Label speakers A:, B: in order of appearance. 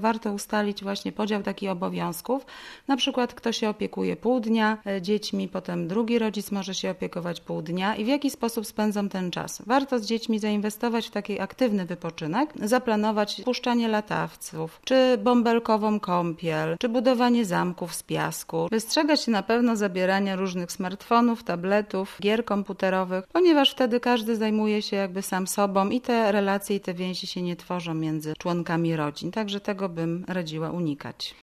A: warto ustalić właśnie podział takich obowiązków. Na przykład kto się opiekuje pół dnia dziećmi, potem drugi rodzic może się opiekować pół dnia i w jaki sposób spędzą ten czas. Warto z dziećmi zainwestować w taki aktywny wypoczynek, zaplanować puszczanie latawców, czy bąbelkową kąpiel, czy budowanie zamków z piasku. Wystrzegać się na pewno zabierania różnych smartfonów, tabletów, gier komputerowych, ponieważ wtedy każdy zajmuje się jakby sam sobą i te relacje i te więzi się nie tworzą między członkami rodzin. Także tego bym radziła unikać.